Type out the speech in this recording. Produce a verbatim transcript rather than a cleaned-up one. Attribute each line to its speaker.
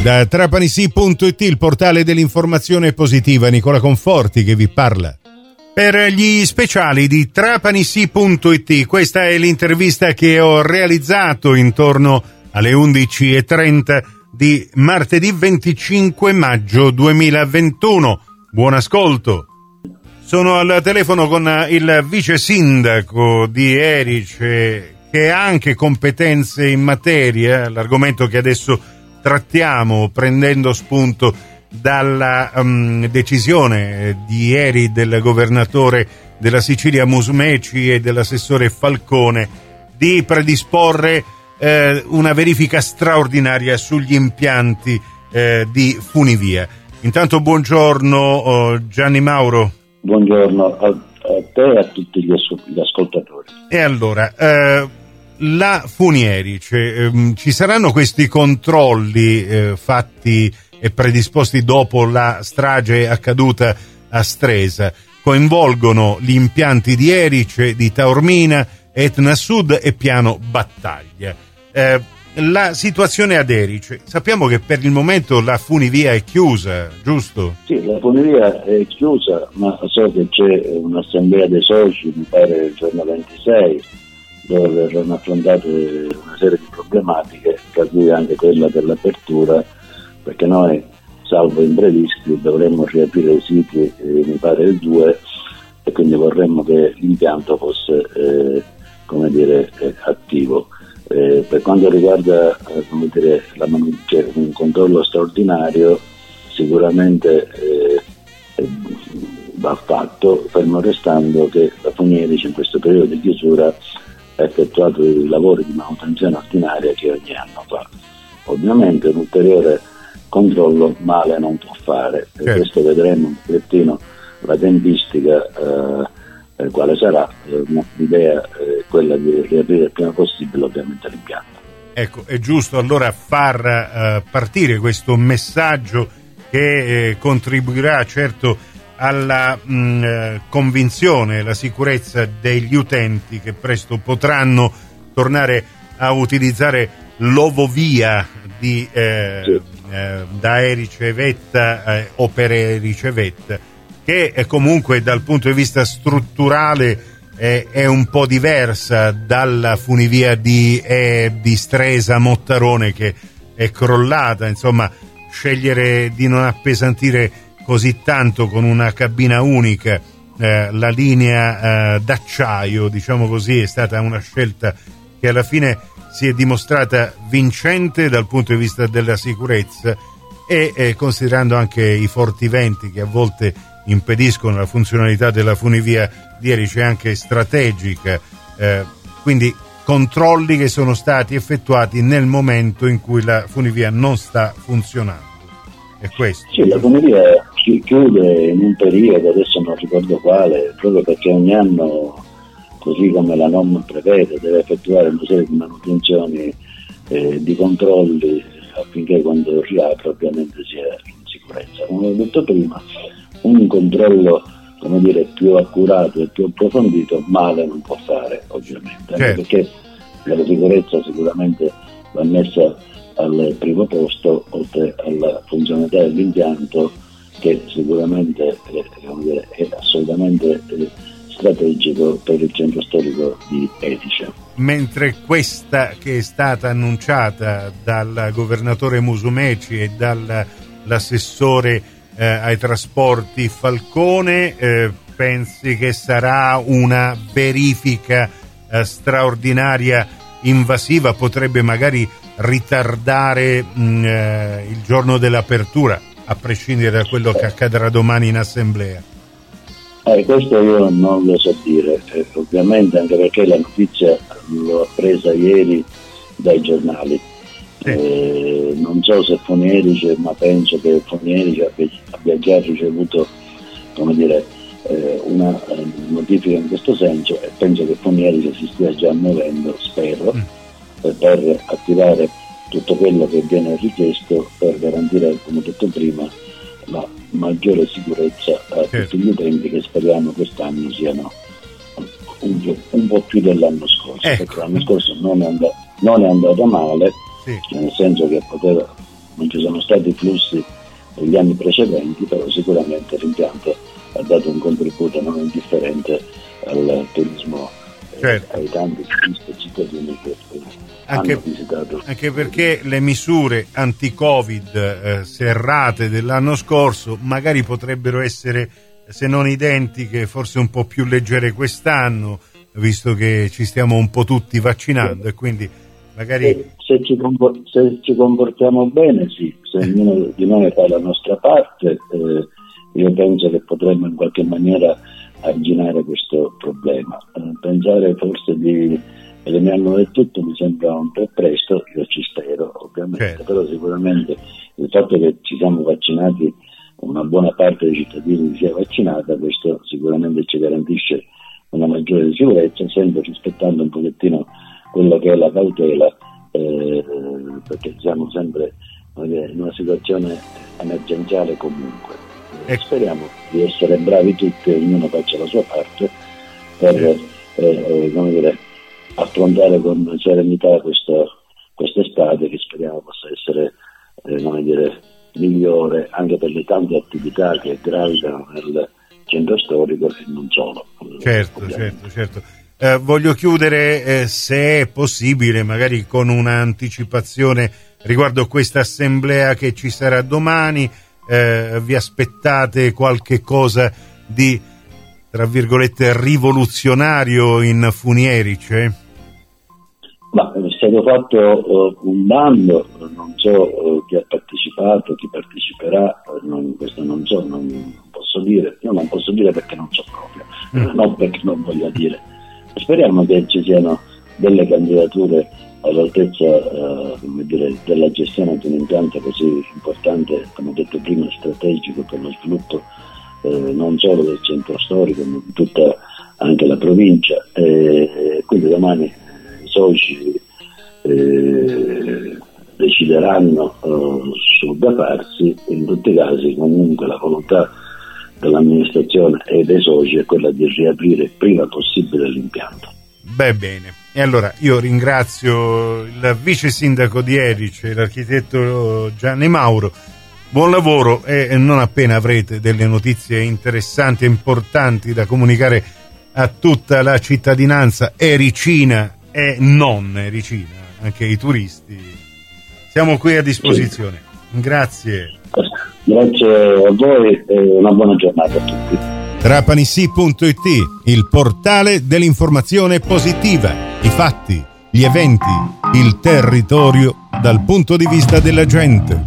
Speaker 1: Da Trapanisi punto it, il portale dell'informazione positiva, Nicola Conforti che vi parla. Per gli speciali di Trapanisi punto it, questa è l'intervista che ho realizzato intorno alle undici e trenta di martedì venticinque maggio duemilaventuno. Buon ascolto. Sono al telefono con il vice sindaco di Erice, che ha anche competenze in materia, l'argomento che adesso trattiamo prendendo spunto dalla um, decisione di ieri del governatore della Sicilia Musumeci e dell'assessore Falcone di predisporre eh, una verifica straordinaria sugli impianti eh, di funivia. Intanto buongiorno oh, Gianni Mauro.
Speaker 2: Buongiorno a, a te e a tutti gli, gli ascoltatori.
Speaker 1: E allora, eh, la Funierice, eh, ci saranno questi controlli eh, fatti e predisposti dopo la strage accaduta a Stresa, coinvolgono gli impianti di Erice, di Taormina, Etna Sud e Piano Battaglia. Eh, la situazione ad Erice, sappiamo che per il momento la funivia è chiusa, giusto?
Speaker 2: Sì, la funivia è chiusa, ma so che c'è un'assemblea dei soci, mi pare il giorno ventisei, dove verranno affrontate una serie di problematiche, tra cui anche quella dell'apertura, perché noi, salvo imprevisti, dovremmo riaprire i siti, eh, mi pare il due, e quindi vorremmo che l'impianto fosse eh, come dire, eh, attivo. Eh, per quanto riguarda eh, come dire, la manu- cioè, un controllo straordinario, sicuramente eh, eh, va fatto, fermo restando che la Funierice in questo periodo di chiusura ha effettuato i lavori di manutenzione ordinaria che ogni anno fa. Ovviamente un ulteriore controllo male non può fare, e
Speaker 1: certo.
Speaker 2: Questo vedremo un pochettino la tempistica eh, eh, quale sarà. Eh, l'idea è quella di riaprire il prima possibile ovviamente l'impianto.
Speaker 1: Ecco, è giusto allora far uh, partire questo messaggio che eh, contribuirà certo alla mh, convinzione e la sicurezza degli utenti che presto potranno tornare a utilizzare l'ovovia di eh,
Speaker 2: sì.
Speaker 1: eh, da Erice Vetta eh, o per Erice Vetta, che è comunque dal punto di vista strutturale eh, è un po' diversa dalla funivia di, eh, di Stresa Mottarone, che è crollata. Insomma, scegliere di non appesantire così tanto con una cabina unica eh, la linea eh, d'acciaio, diciamo così, è stata una scelta che alla fine si è dimostrata vincente dal punto di vista della sicurezza e eh, considerando anche i forti venti che a volte impediscono la funzionalità della funivia di Erice, anche strategica, eh, quindi controlli che sono stati effettuati nel momento in cui la funivia non sta funzionando. È questo.
Speaker 2: Sì, la funivia chiude in un periodo, adesso non ricordo quale, proprio perché ogni anno, così come la norma prevede, deve effettuare una serie di manutenzioni, eh, di controlli, affinché quando riapre ovviamente sia in sicurezza. Come ho detto prima, un controllo, come dire, più accurato e più approfondito male non può fare, ovviamente, anche
Speaker 1: certo.
Speaker 2: Perché la sicurezza sicuramente va messa al primo posto, oltre alla funzionalità dell'impianto, che sicuramente è, come dire, è assolutamente eh, strategico per il centro storico di Erice.
Speaker 1: Mentre questa che è stata annunciata dal governatore Musumeci e dall'assessore eh, ai trasporti Falcone, eh, pensi che sarà una verifica eh, straordinaria, invasiva, potrebbe magari ritardare mh, eh, il giorno dell'apertura, a prescindere da quello che accadrà domani in assemblea?
Speaker 2: Eh, questo io non lo so dire, eh, ovviamente, anche perché la notizia l'ho presa ieri dai giornali. Sì. Eh, non so se Funierice, ma penso che Funierice abbia, abbia già ricevuto, come dire, eh, una eh, notifica in questo senso, e penso che Funierice si stia già muovendo, spero, mm. per, per attivare tutto quello che viene richiesto per garantire, come ho detto prima, la maggiore sicurezza a certo. tutti gli utenti, che speriamo quest'anno siano un, un po' più dell'anno scorso, ecco. perché l'anno scorso non è, and- non è andato male, sì. nel senso che poteva non ci sono stati flussi negli anni precedenti, però sicuramente l'impianto ha dato un contributo non indifferente al turismo, certo. eh, ai tanti turisti e cittadini che
Speaker 1: anche,
Speaker 2: hanno visitato.
Speaker 1: Anche perché le misure anti-Covid eh, serrate dell'anno scorso magari potrebbero essere, se non identiche, forse un po' più leggere quest'anno, visto che ci stiamo un po' tutti vaccinando, sì. E quindi magari...
Speaker 2: Se, se, ci compor- se ci comportiamo bene, sì, se ognuno di noi fa la nostra parte, eh, io penso che potremmo in qualche maniera arginare questo problema. Eh, pensare forse di eliminarlo del tutto mi sembra un po' presto, io ci spero ovviamente, certo. Però sicuramente il fatto che ci siamo vaccinati, una buona parte dei cittadini sia vaccinata, questo sicuramente ci garantisce una maggiore sicurezza, sempre rispettando un pochettino quello che è la cautela, eh, perché siamo sempre in una situazione emergenziale comunque. E speriamo di essere bravi tutti, ognuno faccia la sua parte per eh, eh, come dire, affrontare con serenità questo, quest'estate, che speriamo possa essere eh, come dire, migliore anche per le tante attività che gravitano nel centro storico e non solo.
Speaker 1: Certo, ovviamente. certo, certo. Eh, voglio chiudere, eh, se è possibile, magari con un'anticipazione riguardo questa assemblea che ci sarà domani. Eh, vi aspettate qualche cosa di, tra virgolette, rivoluzionario in Funierice?
Speaker 2: Ma è stato fatto uh, un bando, non so uh, chi ha partecipato, chi parteciperà, non, questo non so, non posso dire, io non posso dire perché non so proprio, mm. non perché non voglio dire. Speriamo che ci siano delle candidature all'altezza uh, come dire, della gestione di un impianto così importante, come detto prima, strategico per lo sviluppo eh, non solo del centro storico, ma di tutta anche la provincia. E quindi domani i soci eh, decideranno uh, su da farsi. In tutti i casi comunque la volontà dell'amministrazione e dei soci è quella di riaprire il prima possibile l'impianto.
Speaker 1: Beh, bene. E allora io ringrazio il vice sindaco di Erice, l'architetto Gianni Mauro. Buon lavoro, e non appena avrete delle notizie interessanti e importanti da comunicare a tutta la cittadinanza ericina e non ericina, anche i turisti, siamo qui a disposizione. Sì. Grazie.
Speaker 2: Grazie a voi e una buona giornata a tutti.
Speaker 1: Trapanissi punto it, il portale dell'informazione positiva, i fatti, gli eventi, il territorio dal punto di vista della gente.